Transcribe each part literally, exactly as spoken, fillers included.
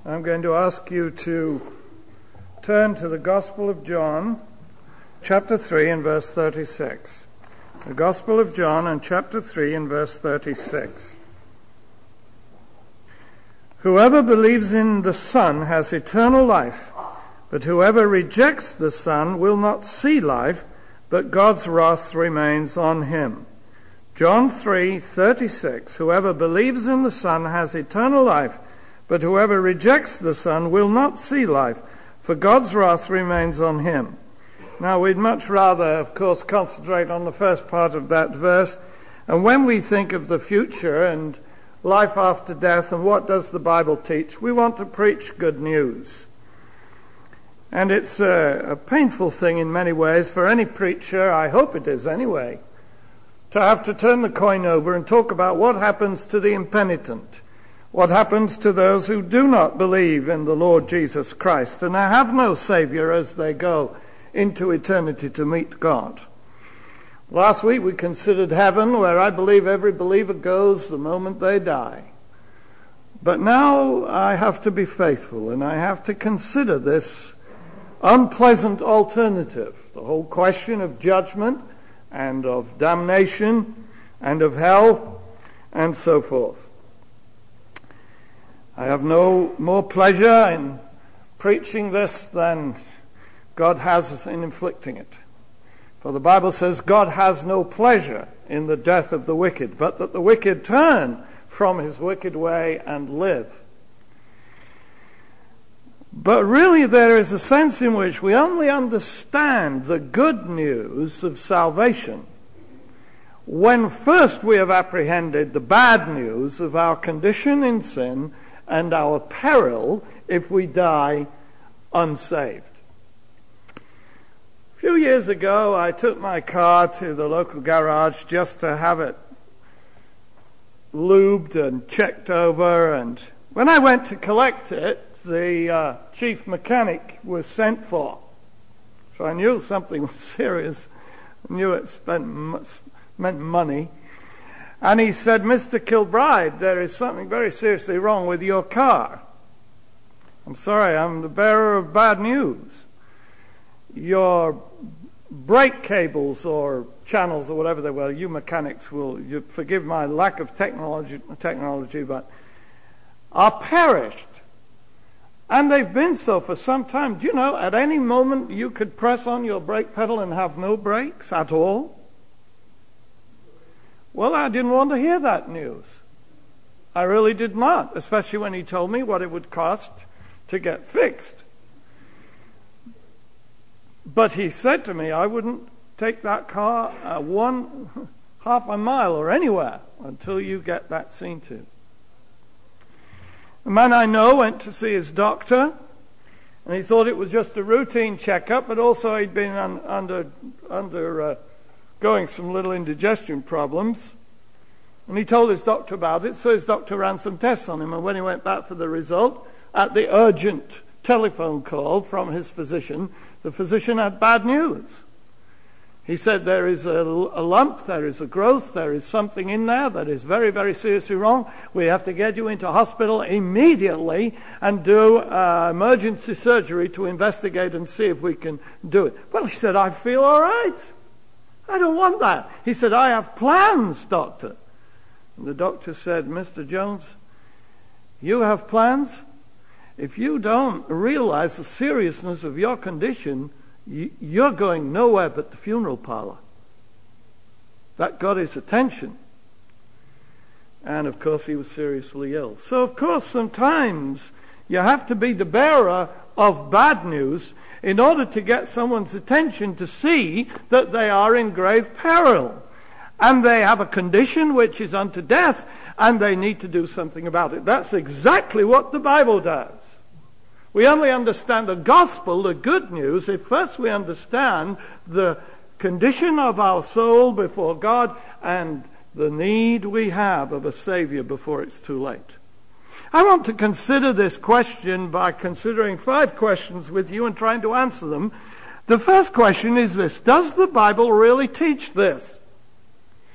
I'm going to ask you to turn to the Gospel of John, chapter three and verse thirty-six. The Gospel of John and chapter three and verse thirty-six. Whoever believes in the Son has eternal life, but whoever rejects the Son will not see life, but God's wrath remains on him. John three thirty-six. Whoever believes in the Son has eternal life, but whoever rejects the Son will not see life, for God's wrath remains on him. Now, we'd much rather, of course, concentrate on the first part of that verse. And when we think of the future and life after death and what does the Bible teach, we want to preach good news. And it's a, a painful thing in many ways for any preacher, I hope it is anyway, to have to turn the coin over and talk about what happens to the impenitent, what happens to those who do not believe in the Lord Jesus Christ and have no Savior as they go into eternity to meet God. Last week we considered heaven, where I believe every believer goes the moment they die. But now I have to be faithful, and I have to consider this unpleasant alternative, the whole question of judgment and of damnation and of hell and so forth. I have no more pleasure in preaching this than God has in inflicting it. For the Bible says God has no pleasure in the death of the wicked, but that the wicked turn from his wicked way and live. But really there is a sense in which we only understand the good news of salvation when first we have apprehended the bad news of our condition in sin and our peril if we die unsaved. A few years ago, I took my car to the local garage just to have it lubed and checked over, and when I went to collect it, the uh, chief mechanic was sent for. So I knew something was serious. I knew it spent, meant money. And he said, "Mister Kilbride, there is something very seriously wrong with your car. I'm sorry, I'm the bearer of bad news. Your brake cables or channels or whatever they were, you mechanics will you forgive my lack of technology, technology, but are perished. And they've been so for some time. Do you know, at any moment you could press on your brake pedal and have no brakes at all?" Well, I didn't want to hear that news. I really did not, especially when he told me what it would cost to get fixed. But he said to me, I wouldn't take that car uh, one half a mile or anywhere until you get that seen to. A man I know went to see his doctor, and he thought it was just a routine checkup, but also he'd been un, under under uh, going some little indigestion problems. And he told his doctor about it, so his doctor ran some tests on him, and when he went back for the result, at the urgent telephone call from his physician, the physician had bad news. He said there is a, a lump, there is a growth, there is something in there that is very, very seriously wrong. We have to get you into hospital immediately and do uh, emergency surgery to investigate and see if we can do it. Well, he said, I feel all right. I don't want that. He said, I have plans, doctor. And the doctor said, Mister Jones, you have plans? If you don't realize the seriousness of your condition, you're going nowhere but the funeral parlor. That got his attention. And of course he was seriously ill. So of course sometimes you have to be the bearer of bad news in order to get someone's attention to see that they are in grave peril. And they have a condition which is unto death, and they need to do something about it. That's exactly what the Bible does. We only understand the gospel, the good news, if first we understand the condition of our soul before God and the need we have of a Savior before it's too late. I want to consider this question by considering five questions with you and trying to answer them. The first question is this: does the Bible really teach this?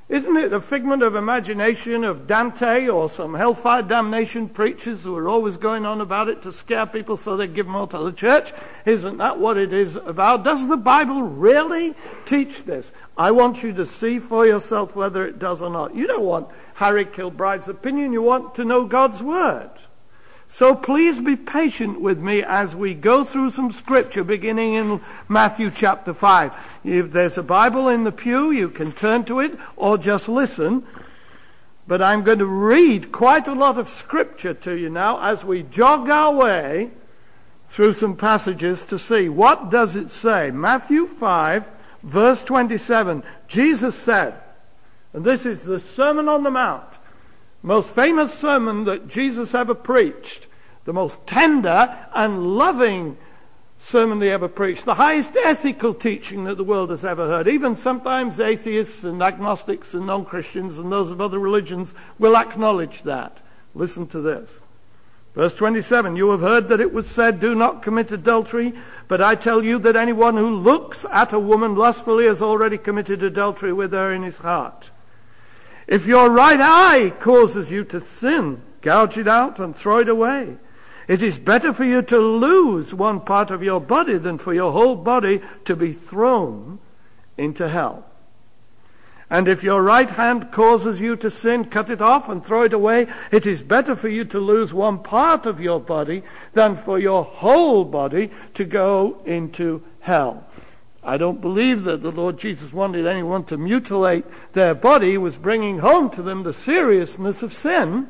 Isn't it a figment of imagination of Dante or some hellfire damnation preachers who are always going on about it to scare people so they give more to the church? Isn't that what it is about? Does the Bible really teach this? I want you to see for yourself whether it does or not. You don't want Harry Kilbride's opinion. You want to know God's Word. So please be patient with me as we go through some scripture beginning in Matthew chapter five. If there's a Bible in the pew, you can turn to it or just listen. But I'm going to read quite a lot of scripture to you now as we jog our way through some passages to see what does it say. Matthew five, verse twenty-seven. Jesus said, and this is the Sermon on the Mount, most famous sermon that Jesus ever preached, the most tender and loving sermon he ever preached, the highest ethical teaching that the world has ever heard. Even sometimes atheists and agnostics and non-Christians and those of other religions will acknowledge that. Listen to this. Verse twenty-seven, you have heard that it was said, do not commit adultery, but I tell you that anyone who looks at a woman lustfully has already committed adultery with her in his heart. If your right eye causes you to sin, gouge it out and throw it away. It is better for you to lose one part of your body than for your whole body to be thrown into hell. And if your right hand causes you to sin, cut it off and throw it away. It is better for you to lose one part of your body than for your whole body to go into hell. I don't believe that the Lord Jesus wanted anyone to mutilate their body. He was bringing home to them the seriousness of sin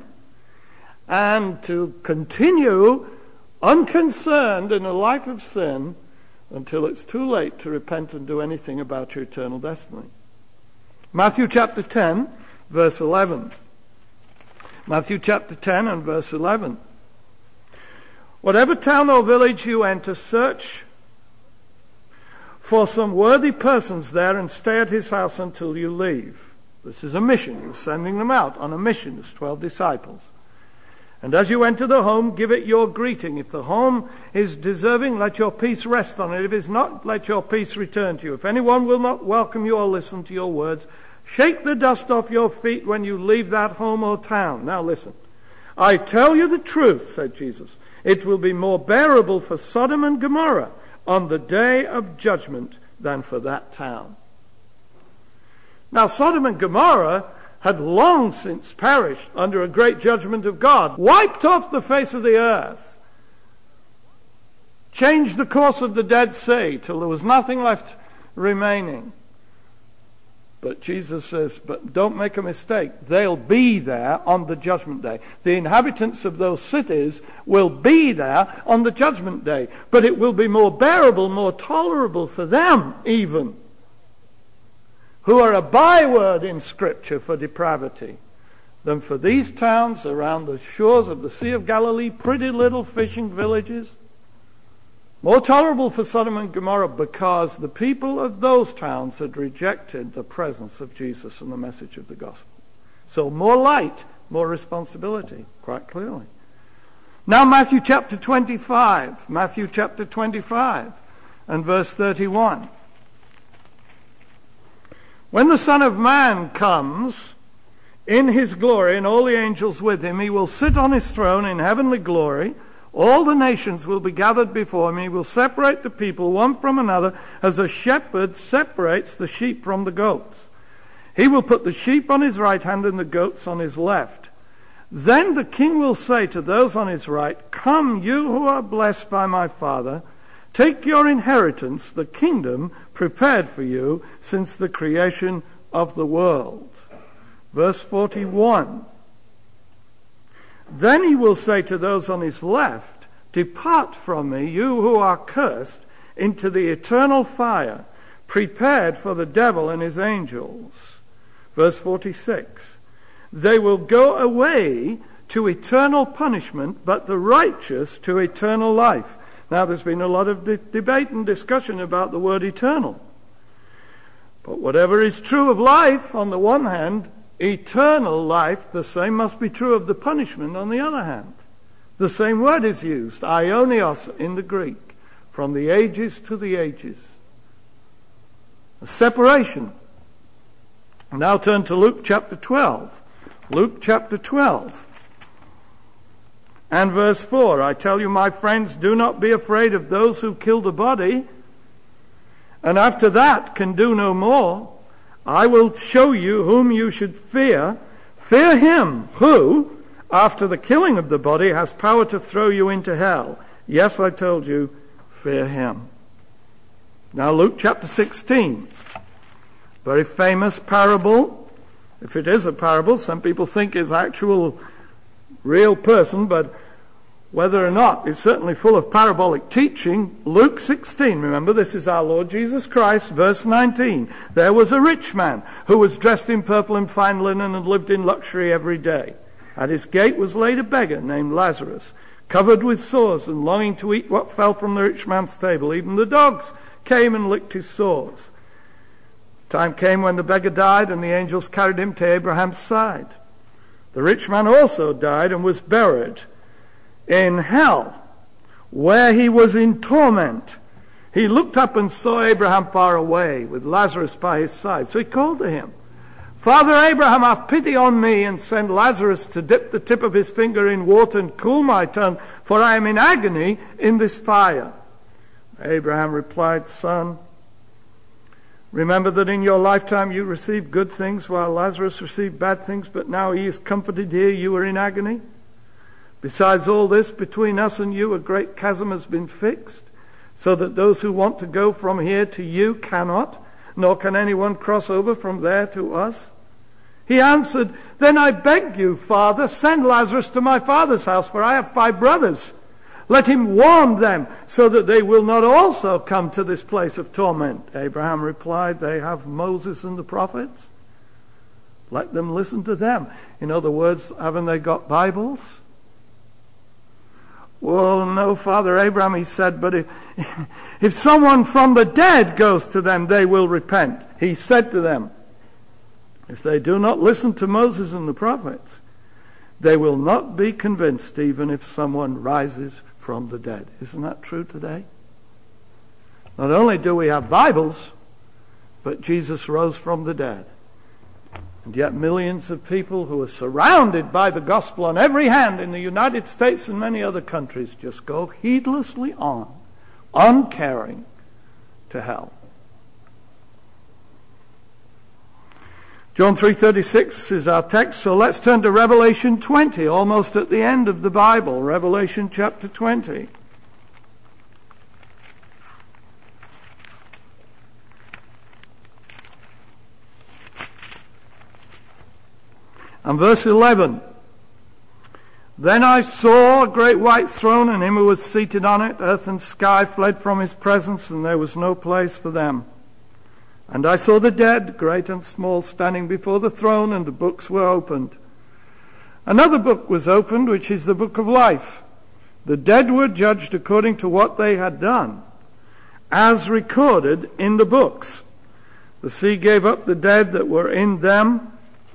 and to continue unconcerned in a life of sin until it's too late to repent and do anything about your eternal destiny. Matthew chapter ten, verse eleven. Matthew chapter ten and verse eleven. Whatever town or village you enter, search for some worthy persons there and stay at his house until you leave. This is a mission. He was sending them out on a mission as twelve disciples. And as you enter the home, give it your greeting. If the home is deserving, let your peace rest on it. If it's not, let your peace return to you. If anyone will not welcome you or listen to your words, shake the dust off your feet when you leave that home or town. Now listen. I tell you the truth, said Jesus. It will be more bearable for Sodom and Gomorrah on the day of judgment than for that town. Now, Sodom and Gomorrah had long since perished under a great judgment of God, wiped off the face of the earth, changed the course of the Dead Sea till there was nothing left remaining. But Jesus says, but don't make a mistake. They'll be there on the judgment day. The inhabitants of those cities will be there on the judgment day. But it will be more bearable, more tolerable for them even, who are a byword in Scripture for depravity, than for these towns around the shores of the Sea of Galilee, pretty little fishing villages. More tolerable for Sodom and Gomorrah because the people of those towns had rejected the presence of Jesus and the message of the gospel. So more light, more responsibility, quite clearly. Now Matthew chapter twenty-five. Matthew chapter twenty-five and verse thirty-one. When the Son of Man comes in his glory and all the angels with him, he will sit on his throne in heavenly glory. All the nations will be gathered before him. He will separate the people one from another as a shepherd separates the sheep from the goats. He will put the sheep on his right hand and the goats on his left. Then the king will say to those on his right, come, you who are blessed by my Father, take your inheritance, the kingdom prepared for you since the creation of the world. Verse forty-one. Then he will say to those on his left, depart from me, you who are cursed, into the eternal fire, prepared for the devil and his angels. Verse forty-six. They will go away to eternal punishment, but the righteous to eternal life. Now there's been a lot of de- debate and discussion about the word eternal. But whatever is true of life, on the one hand, eternal life, the same must be true of the punishment on the other hand. The same word is used, aionios in the Greek, from the ages to the ages. A separation. Now turn to Luke chapter twelve. Luke chapter twelve. And verse four. I tell you, my friends, do not be afraid of those who kill the body, and after that can do no more. I will show you whom you should fear. Fear him who, after the killing of the body, has power to throw you into hell. Yes, I told you, fear him. Now Luke chapter sixteen. Very famous parable. If it is a parable, some people think it's actual real person, but whether or not, it's certainly full of parabolic teaching. Luke sixteen, remember, this is our Lord Jesus Christ, verse nineteen. There was a rich man who was dressed in purple and fine linen and lived in luxury every day. At his gate was laid a beggar named Lazarus, covered with sores and longing to eat what fell from the rich man's table. Even the dogs came and licked his sores. Time came when the beggar died, and the angels carried him to Abraham's side. The rich man also died and was buried in hell, where he was in torment. He looked up and saw Abraham far away, with Lazarus by his side. So he called to him, Father Abraham, have pity on me, and send Lazarus to dip the tip of his finger in water and cool my tongue, for I am in agony in this fire. Abraham replied, Son, remember that in your lifetime you received good things, while Lazarus received bad things, but now he is comforted here, you are in agony. Besides all this, between us and you a great chasm has been fixed, so that those who want to go from here to you cannot, nor can anyone cross over from there to us. He answered, Then I beg you, Father, send Lazarus to my father's house, for I have five brothers. Let him warn them, so that they will not also come to this place of torment. Abraham replied, They have Moses and the prophets. Let them listen to them. In other words, haven't they got Bibles? Well, no, Father Abraham, he said, but if, if someone from the dead goes to them, they will repent. He said to them, If they do not listen to Moses and the prophets, they will not be convinced, even if someone rises from the dead. Isn't that true today? Not only do we have Bibles, but Jesus rose from the dead. And yet millions of people who are surrounded by the gospel on every hand in the United States and many other countries just go heedlessly on, uncaring, to hell. John three thirty-six is our text, so let's turn to Revelation twenty, almost at the end of the Bible. Revelation chapter twenty. And verse eleven. Then I saw a great white throne, and him who was seated on it. Earth and sky fled from his presence, and there was no place for them. And I saw the dead, great and small, standing before the throne, and the books were opened. Another book was opened, which is the book of life. The dead were judged according to what they had done, as recorded in the books. The sea gave up the dead that were in them,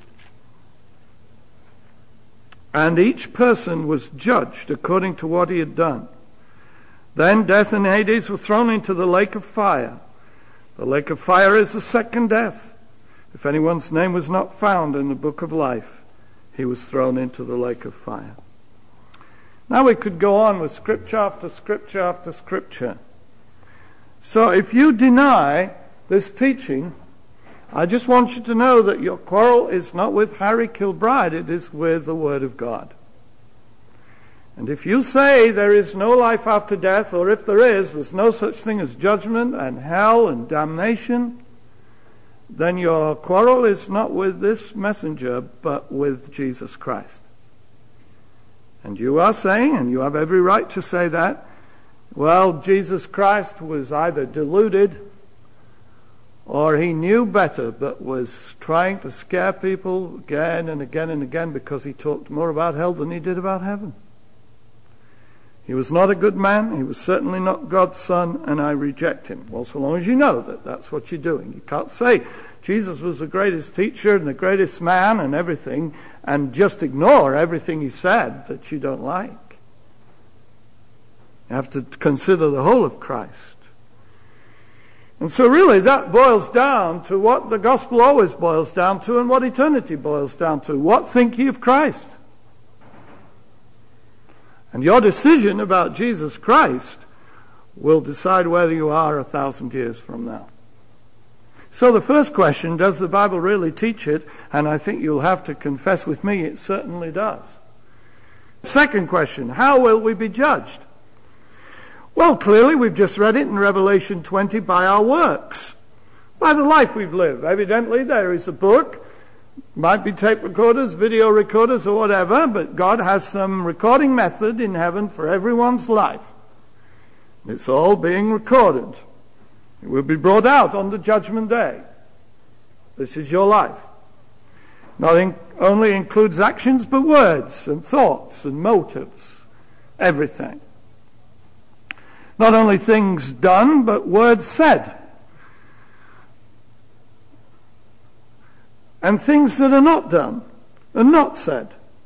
and each person was judged according to what he had done. Then death and Hades were thrown into the lake of fire. The lake of fire is the second death. If anyone's name was not found in the book of life, he was thrown into the lake of fire. Now we could go on with scripture after scripture after scripture. So if you deny this teaching, I just want you to know that your quarrel is not with Harry Kilbride, it is with the Word of God. And if you say there is no life after death, or if there is, there's no such thing as judgment and hell and damnation, then your quarrel is not with this messenger, but with Jesus Christ. And you are saying, and you have every right to say that, well, Jesus Christ was either deluded or he knew better, but was trying to scare people again and again and again because he talked more about hell than he did about heaven. He was not a good man. He was certainly not God's son, and I reject him. Well, so long as you know that that's what you're doing. You can't say Jesus was the greatest teacher and the greatest man and everything, and just ignore everything he said that you don't like. You have to consider the whole of Christ. And so really that boils down to what the gospel always boils down to and what eternity boils down to. What think ye of Christ? And your decision about Jesus Christ will decide whether you are a thousand years from now. So the first question, does the Bible really teach it? And I think you'll have to confess with me, it certainly does. Second question, how will we be judged? Well, clearly we've just read it in Revelation twenty, by our works, by the life we've lived. Evidently there is a book, might be tape recorders, video recorders or whatever, but God has some recording method in heaven for everyone's life. It's all being recorded. It will be brought out on the judgment day. This is your life. Not in, only includes actions, but words and thoughts and motives. Everything. Not only things done, but words said. And things that are not done and not said.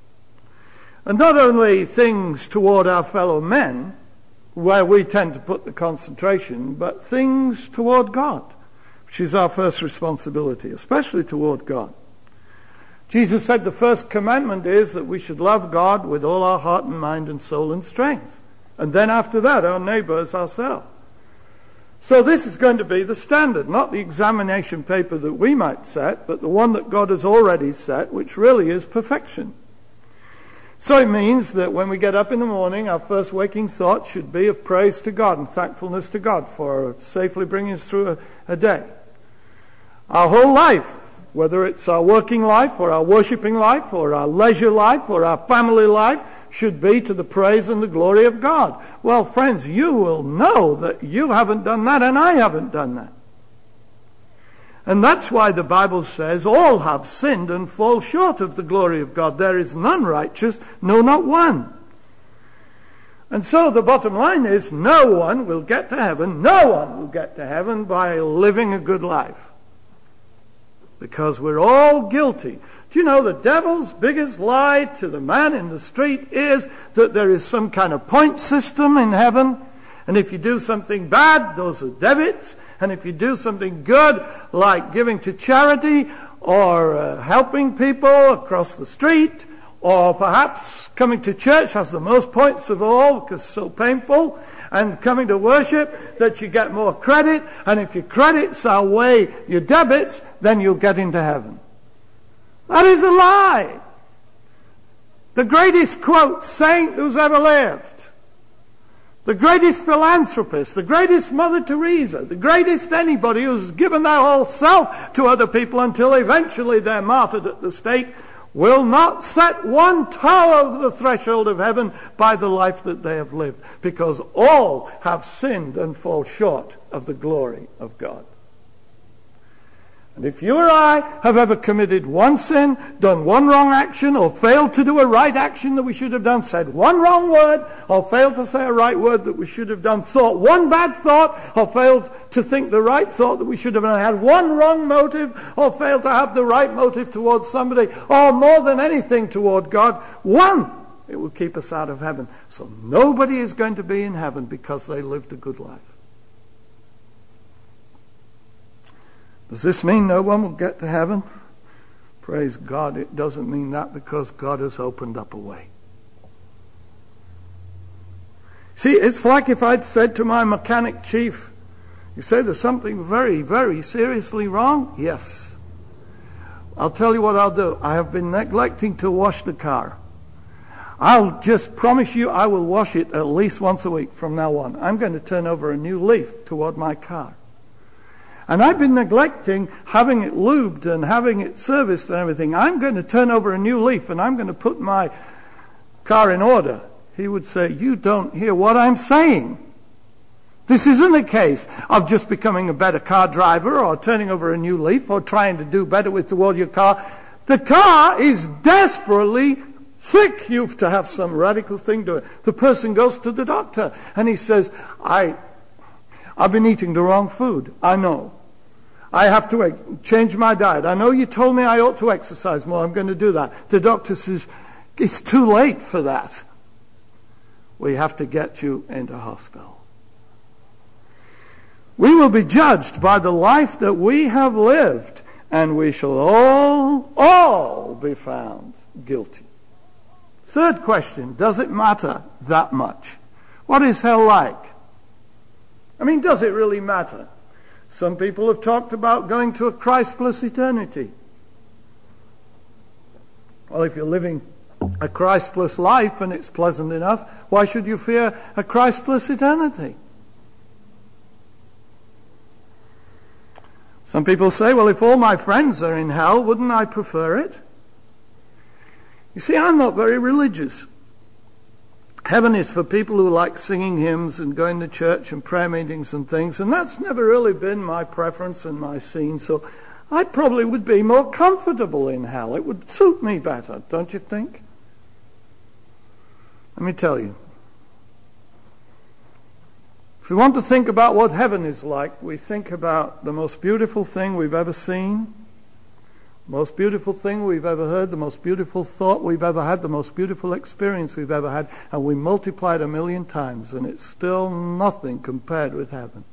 And not only things toward our fellow men, where we tend to put the concentration, but things toward God, which is our first responsibility, especially toward God. Jesus said the first commandment is that we should love God with all our heart and mind and soul and strength. And then after that, our neighbor as ourselves. So this is going to be the standard, not the examination paper that we might set, but the one that God has already set, which really is perfection. So it means that when we get up in the morning, our first waking thought should be of praise to God and thankfulness to God for safely bringing us through a, a day. Our whole life, whether it's our working life or our worshiping life or our leisure life or our family life, should be to the praise and the glory of God. Well, friends, you will know that you haven't done that and I haven't done that. And that's why the Bible says all have sinned and fall short of the glory of God. There is none righteous, no, not one. And so the bottom line is no one will get to heaven, no one will get to heaven by living a good life. Because we're all guilty. Do you know the devil's biggest lie to the man in the street is that there is some kind of point system in heaven? And if you do something bad, those are debits. And if you do something good, like giving to charity or uh, helping people across the street, or perhaps coming to church has the most points of all because it's so painful, and coming to worship, that you get more credit. And if your credits outweigh your debits, then you'll get into heaven. That is a lie. The greatest, quote, saint who's ever lived, the greatest philanthropist, the greatest Mother Teresa, the greatest anybody who's given their whole self to other people until eventually they're martyred at the stake, will not set one toe over the threshold of heaven by the life that they have lived, because all have sinned and fall short of the glory of God. And if you or I have ever committed one sin, done one wrong action, or failed to do a right action that we should have done, said one wrong word, or failed to say a right word that we should have done, thought one bad thought, or failed to think the right thought that we should have done, had one wrong motive, or failed to have the right motive towards somebody, or more than anything toward God, one, it will keep us out of heaven. So nobody is going to be in heaven because they lived a good life. Does this mean no one will get to heaven? Praise God, it doesn't mean that, because God has opened up a way. See, it's like if I'd said to my mechanic chief, you say there's something very, very seriously wrong? Yes. I'll tell you what I'll do. I have been neglecting to wash the car. I'll just promise you I will wash it at least once a week from now on. I'm going to turn over a new leaf toward my car. And I've been neglecting having it lubed and having it serviced and everything. I'm going to turn over a new leaf and I'm going to put my car in order. He would say, you don't hear what I'm saying. This isn't a case of just becoming a better car driver or turning over a new leaf or trying to do better with toward your car. The car is desperately sick. You have to have some radical thing to it. The person goes to the doctor and he says, I... I've been eating the wrong food. I know. I have to change my diet. I know you told me I ought to exercise more. I'm going to do that. The doctor says, it's too late for that. We have to get you into hospital. We will be judged by the life that we have lived, and we shall all, all be found guilty. Third question, does it matter that much? What is hell like? I mean, does it really matter? Some people have talked about going to a Christless eternity. Well, if you're living a Christless life and it's pleasant enough, why should you fear a Christless eternity? Some people say, well, if all my friends are in hell, wouldn't I prefer it? You see, I'm not very religious. Heaven is for people who like singing hymns and going to church and prayer meetings and things, and that's never really been my preference and my scene, so I probably would be more comfortable in hell. It would suit me better, don't you think? Let me tell you. If we want to think about what heaven is like, we think about the most beautiful thing we've ever seen, the most beautiful thing we've ever heard, the most beautiful thought we've ever had, the most beautiful experience we've ever had, and we multiply it a million times, and it's still nothing compared with heaven.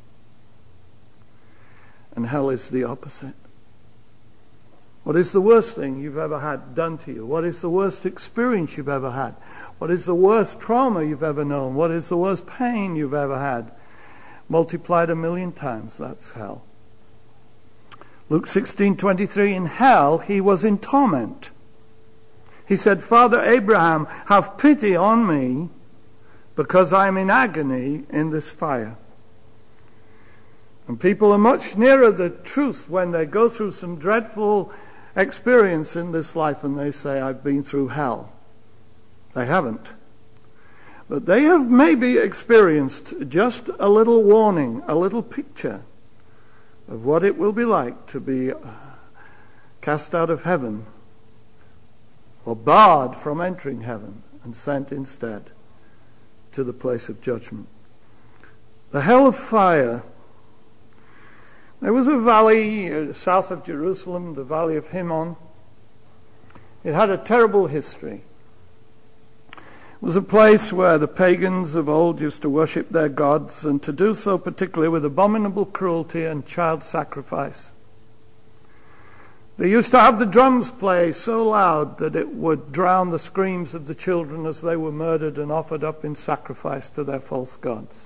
And hell is the opposite. What is the worst thing you've ever had done to you? What is the worst experience you've ever had? What is the worst trauma you've ever known? What is the worst pain you've ever had? Multiplied a million times, that's hell. Luke sixteen twenty-three, in hell he was in torment. He said, Father Abraham, have pity on me, because I am in agony in this fire. And people are much nearer the truth when they go through some dreadful experience in this life and they say, I've been through hell. They haven't. But they have maybe experienced just a little warning, a little picture of what it will be like to be cast out of heaven or barred from entering heaven and sent instead to the place of judgment. The hell of fire. There was a valley south of Jerusalem, the Valley of Hinnom. It had a terrible history. It was a place where the pagans of old used to worship their gods, and to do so particularly with abominable cruelty and child sacrifice. They used to have the drums play so loud that it would drown the screams of the children as they were murdered and offered up in sacrifice to their false gods.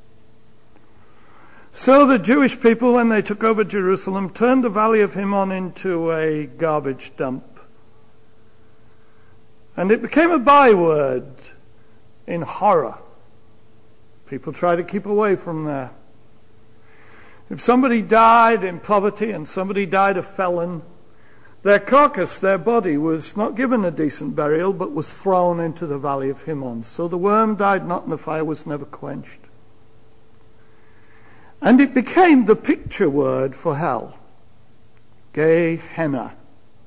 So the Jewish people, when they took over Jerusalem, turned the Valley of Hinnom into a garbage dump. And it became a byword in horror. People try to keep away from there. If somebody died in poverty and somebody died a felon, their carcass, their body, was not given a decent burial, but was thrown into the Valley of Hinnom. So the worm died not, and the fire was never quenched. And it became the picture word for hell. Gehenna.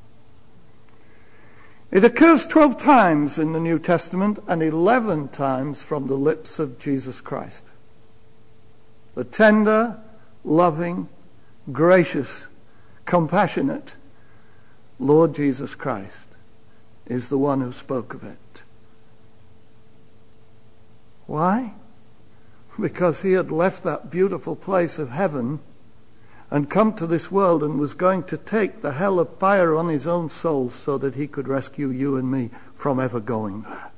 It occurs twelve times in the New Testament and eleven times from the lips of Jesus Christ. The tender, loving, gracious, compassionate Lord Jesus Christ is the one who spoke of it. Why? Because he had left that beautiful place of heaven and come to this world and was going to take the hell of fire on his own soul so that he could rescue you and me from ever going there.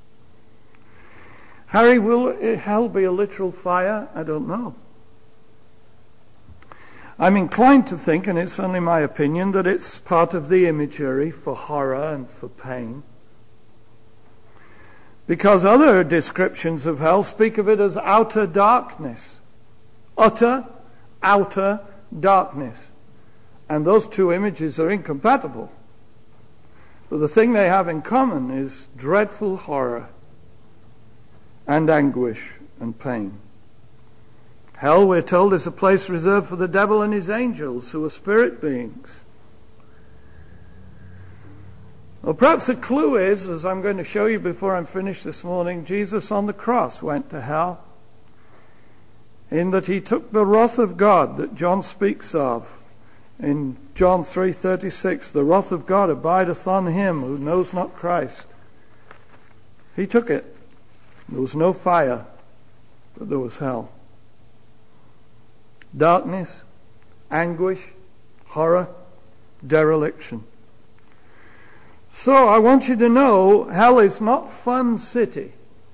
Harry, will hell be a literal fire? I don't know. I'm inclined to think, and it's only my opinion, that it's part of the imagery for horror and for pain. Because other descriptions of hell speak of it as outer darkness. Utter, outer darkness. And those two images are incompatible. But the thing they have in common is dreadful horror and anguish and pain. Hell, we're told, is a place reserved for the devil and his angels, who are spirit beings. Well, perhaps the clue is, as I'm going to show you before I'm finished this morning, Jesus on the cross went to hell, in that he took the wrath of God that John speaks of in John three thirty-six. The wrath of God abideth on him who knows not Christ. He took it. There was no fire, but there was hell. darkness, anguish, horror, dereliction. So I want you to know hell is not fun city.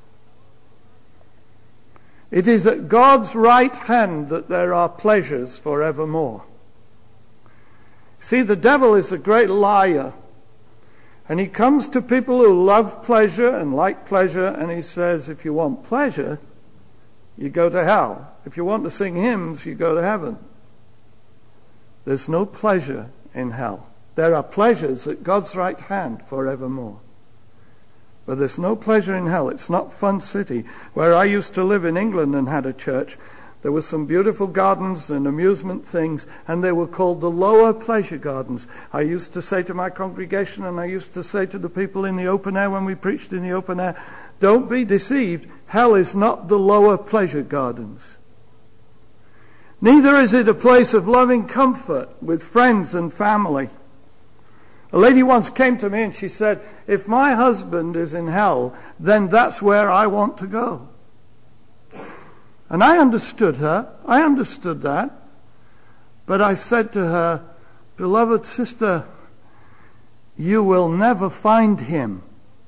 It is at God's right hand that there are pleasures forevermore. See, the devil is a great liar. And he comes to people who love pleasure and like pleasure, and he says, if you want pleasure, you go to hell. If you want to sing hymns, you go to heaven. There's no pleasure in hell. There are pleasures at God's right hand forevermore. But there's no pleasure in hell. It's not fun city. Where I used to live in England and had a church, there were some beautiful gardens and amusement things, and they were called the lower pleasure gardens. I used to say to my congregation, and I used to say to the people in the open air when we preached in the open air, don't be deceived. Hell is not the lower pleasure gardens. Neither is it a place of loving comfort with friends and family. A lady once came to me and she said, if my husband is in hell, then that's where I want to go. And I understood her. I understood that. But I said to her, beloved sister, you will never find him.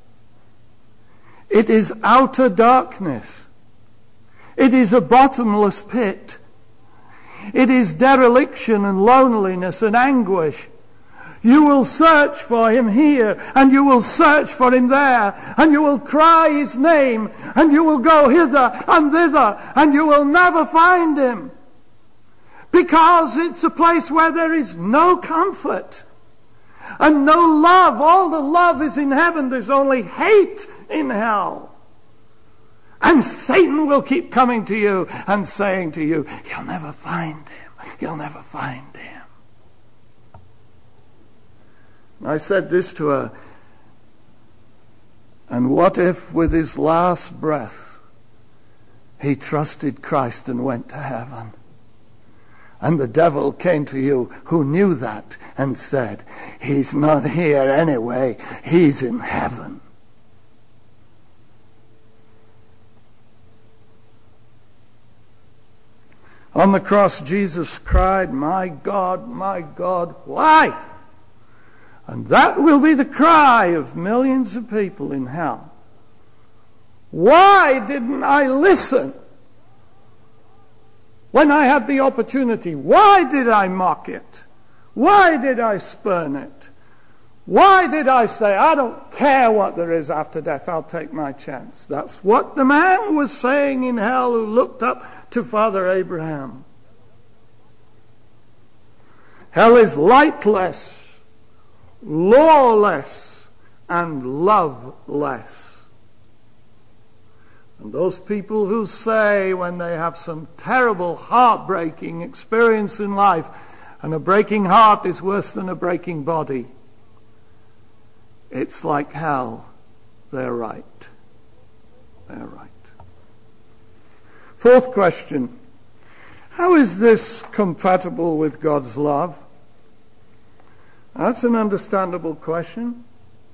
It is outer darkness. It is a bottomless pit. It is dereliction and loneliness and anguish. You will search for him here, and you will search for him there, and you will cry his name, and you will go hither and thither, and you will never find him. Because it's a place where there is no comfort and no love. All the love is in heaven. There's only hate in hell. And Satan will keep coming to you and saying to you, you'll never find him. You'll never find him. I said this to her, and what if with his last breath he trusted Christ and went to heaven? And the devil came to you who knew that and said, he's not here anyway, he's in heaven. On the cross, Jesus cried, my God, my God, why? And that will be the cry of millions of people in hell. Why didn't I listen when I had the opportunity? Why did I mock it? Why did I spurn it? Why did I say, I don't care what there is after death, I'll take my chance? That's what the man was saying in hell who looked up to Father Abraham. Hell is lightless, lawless, and loveless. And those people who say when they have some terrible heartbreaking experience in life, and a breaking heart is worse than a breaking body, it's like hell, they're right. They're right. Fourth question, how is this compatible with God's love? That's an understandable question.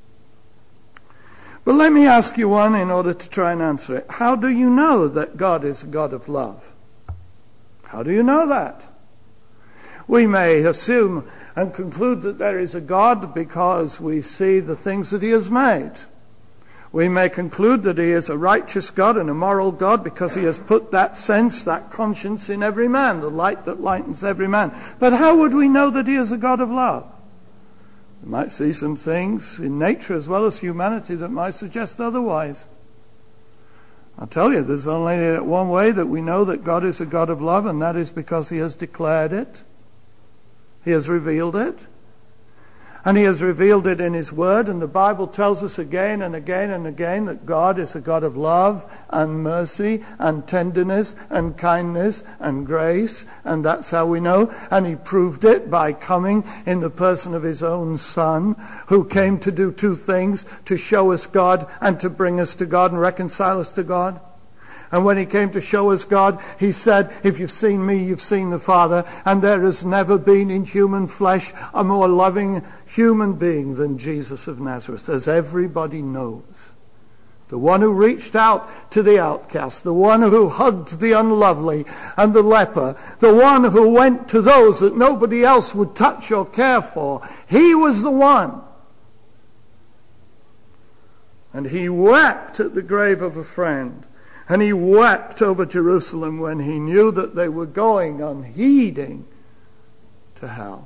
But let me ask you one in order to try and answer it. How do you know that God is a God of love? How do you know that? We may assume and conclude that there is a God because we see the things that he has made. We may conclude that he is a righteous God and a moral God because he has put that sense, that conscience in every man, the light that lightens every man. But how would we know that he is a God of love? We might see some things in nature as well as humanity that might suggest otherwise. I'll tell you, there's only one way that we know that God is a God of love, and that is because he has declared it. He has revealed it. And he has revealed it in his word, and the Bible tells us again and again and again that God is a God of love and mercy and tenderness and kindness and grace, and that's how we know. And he proved it by coming in the person of his own Son, who came to do two things: to show us God and to bring us to God and reconcile us to God. And when he came to show us God, he said, if you've seen me, you've seen the Father. And there has never been in human flesh a more loving human being than Jesus of Nazareth, as everybody knows. the one who reached out to the outcast, the one who hugged the unlovely and the leper, the one who went to those that nobody else would touch or care for. He was the one. And he wept at the grave of a friend. And he wept over Jerusalem when he knew that they were going unheeding to hell.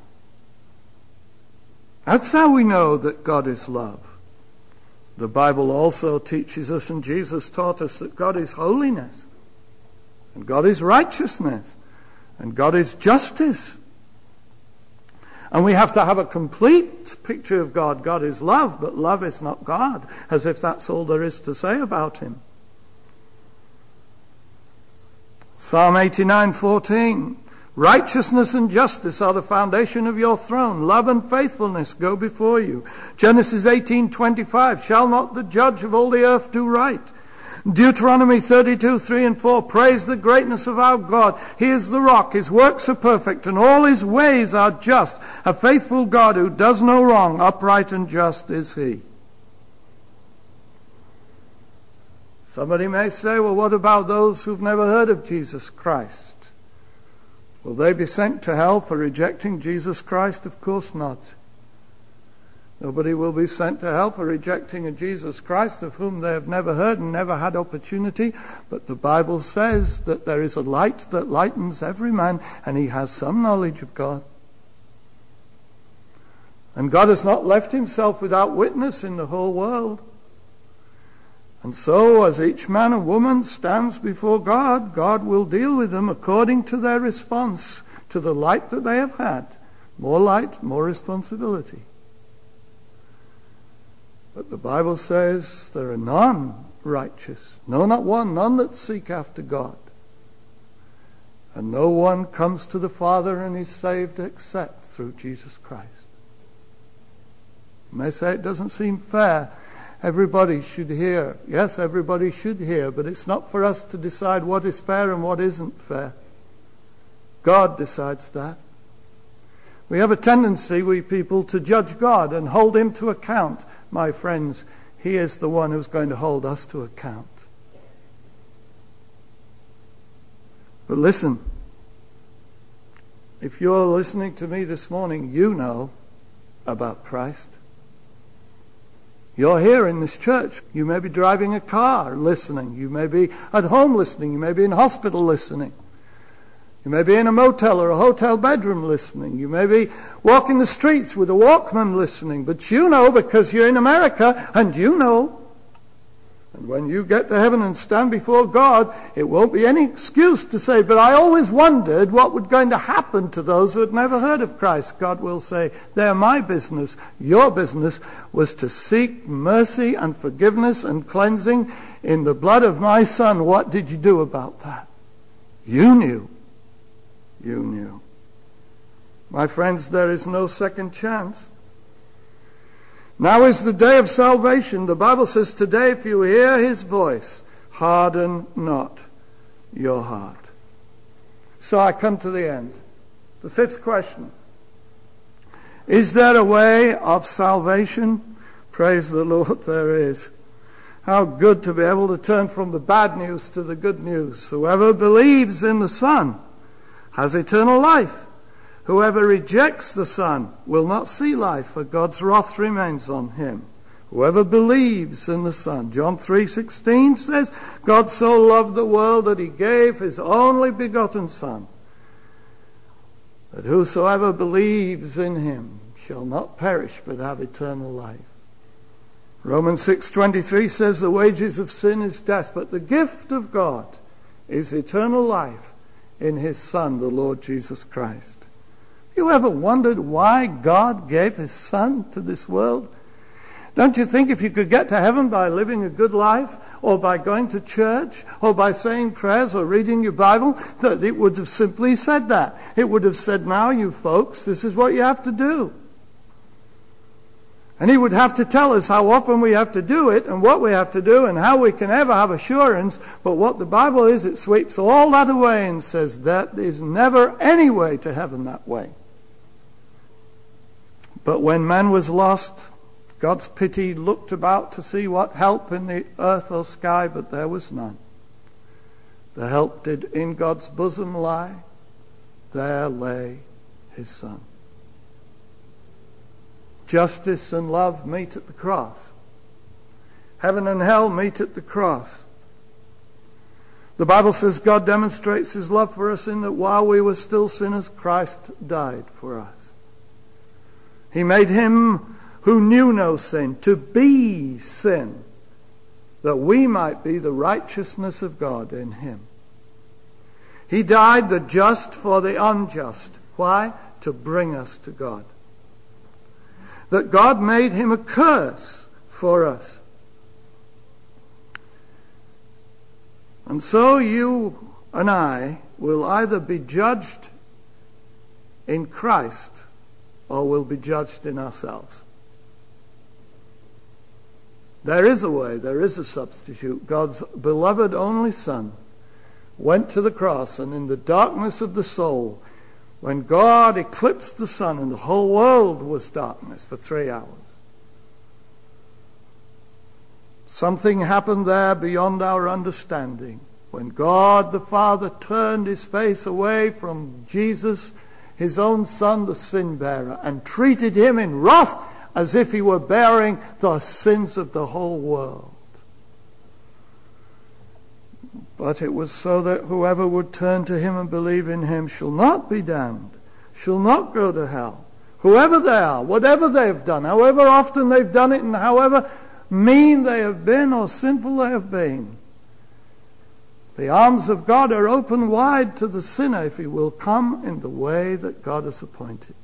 That's how we know that God is love. The Bible also teaches us, and Jesus taught us, that God is holiness, and God is righteousness, and God is justice. And we have to have a complete picture of God. God is love, but love is not God, as if that's all there is to say about him. Psalm eighty-nine fourteen. Righteousness and justice are the foundation of your throne. Love and faithfulness go before you. Genesis eighteen twenty-five. Shall not the judge of all the earth do right? Deuteronomy thirty-two three and four. Praise the greatness of our God. He is the rock. His works are perfect, and all his ways are just. A faithful God who does no wrong. Upright and just is he. Somebody may say, well, what about those who've never heard of Jesus Christ? Will they be sent to hell for rejecting Jesus Christ? Of course not. Nobody will be sent to hell for rejecting a Jesus Christ of whom they have never heard and never had opportunity. But the Bible says that there is a light that lightens every man, and he has some knowledge of God. And God has not left himself without witness in the whole world. And so, as each man and woman stands before God, God will deal with them according to their response to the light that they have had. More light, more responsibility. But the Bible says there are none righteous. No, not one. None that seek after God. And no one comes to the Father and is saved except through Jesus Christ. You may say it doesn't seem fair. Everybody should hear. Yes, everybody should hear, but it's not for us to decide what is fair and what isn't fair. God decides that. We have a tendency, we people, to judge God and hold him to account. My friends, he is the one who's going to hold us to account. But listen, if you're listening to me this morning, you know about Christ. You're here in this church. You may be driving a car listening. You may be at home listening. You may be in hospital listening. You may be in a motel or a hotel bedroom listening. You may be walking the streets with a Walkman listening. But you know, because you're in America, and you know. And when you get to heaven and stand before God, it won't be any excuse to say, but I always wondered what was going to happen to those who had never heard of Christ. God will say, they're my business. Your business was to seek mercy and forgiveness and cleansing in the blood of my Son. What did you do about that? You knew. You knew. My friends, there is no second chance. Now is the day of salvation. The Bible says, today if you hear his voice, harden not your heart. So I come to the end. The fifth question. Is there a way of salvation? Praise the Lord, there is. How good to be able to turn from the bad news to the good news. Whoever believes in the Son has eternal life. Whoever rejects the Son will not see life, for God's wrath remains on him. Whoever believes in the Son. John three sixteen says, God so loved the world that he gave his only begotten Son, that whosoever believes in him shall not perish but have eternal life. Romans six twenty-three says, the wages of sin is death, but the gift of God is eternal life in his Son, the Lord Jesus Christ. You ever wondered why God gave his Son to this world? Don't you think if you could get to heaven by living a good life, or by going to church, or by saying prayers, or reading your Bible, that it would have simply said that? It would have said, now you folks, this is what you have to do. And he would have to tell us how often we have to do it, and what we have to do, and how we can ever have assurance. But what the Bible is, it sweeps all that away and says that is never any way to heaven that way. But when man was lost, God's pity looked about to see what help in the earth or sky, but there was none. The help did in God's bosom lie. There lay his Son. Justice and love meet at the cross. Heaven and hell meet at the cross. The Bible says God demonstrates his love for us in that while we were still sinners, Christ died for us. He made him who knew no sin to be sin, that we might be the righteousness of God in him. He died the just for the unjust. Why? To bring us to God. That God made him a curse for us. And so you and I will either be judged in Christ or will be judged in ourselves. There is a way, there is a substitute. God's beloved only Son went to the cross, and in the darkness of the soul, when God eclipsed the sun and the whole world was darkness for three hours, something happened there beyond our understanding. When God the Father turned his face away from Jesus, his own Son, the sin bearer, and treated him in wrath as if he were bearing the sins of the whole world. But it was so that whoever would turn to him and believe in him shall not be damned, shall not go to hell. Whoever they are, whatever they have done, however often they've done it, and however mean they have been or sinful they have been, the arms of God are open wide to the sinner if he will come in the way that God has appointed.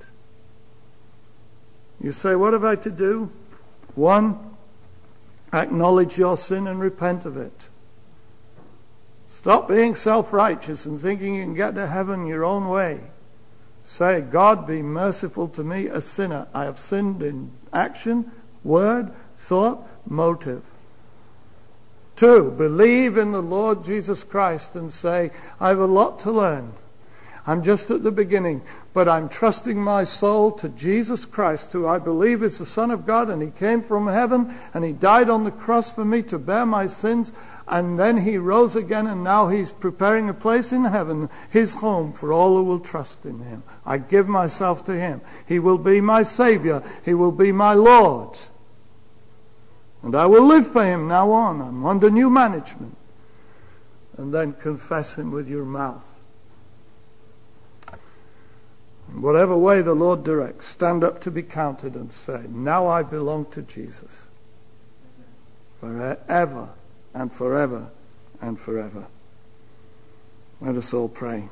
You say, what have I to do? One, acknowledge your sin and repent of it. Stop being self-righteous and thinking you can get to heaven your own way. Say, God, be merciful to me, a sinner. I have sinned in action, word, thought, motive. Two, believe in the Lord Jesus Christ and say, I have a lot to learn. I'm just at the beginning, but I'm trusting my soul to Jesus Christ, who I believe is the Son of God, and he came from heaven, and he died on the cross for me to bear my sins, and then he rose again, and now he's preparing a place in heaven, his home for all who will trust in him. I give myself to him. He will be my Savior. He will be my Lord. And I will live for him now on. I'm under new management. And then confess him with your mouth. In whatever way the Lord directs, stand up to be counted and say, now I belong to Jesus. Forever and forever and forever. Let us all pray.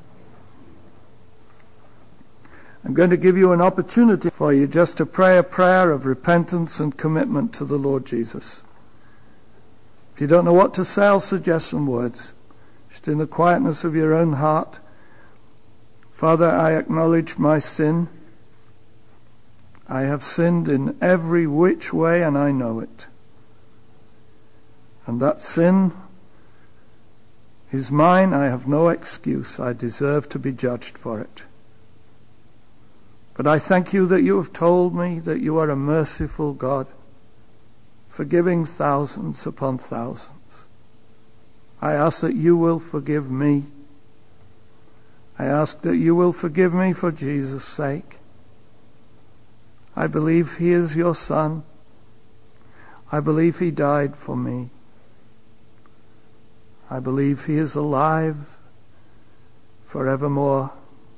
I'm going to give you an opportunity for you just to pray a prayer of repentance and commitment to the Lord Jesus. If you don't know what to say, I'll suggest some words. Just in the quietness of your own heart. Father, I acknowledge my sin. I have sinned in every which way, and I know it. And that sin is mine. I have no excuse. I deserve to be judged for it. But I thank you that you have told me that you are a merciful God, forgiving thousands upon thousands. I ask that you will forgive me. I ask that you will forgive me for Jesus' sake. I believe he is your Son. I believe he died for me. I believe he is alive forevermore.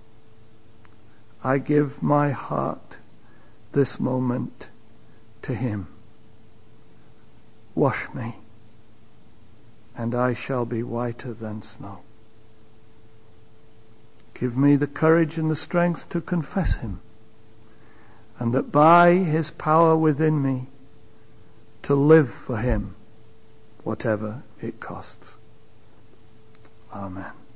I give my heart this moment to him. Wash me, and I shall be whiter than snow. Give me the courage and the strength to confess him, and that by his power within me, to live for him, whatever it costs. Amen.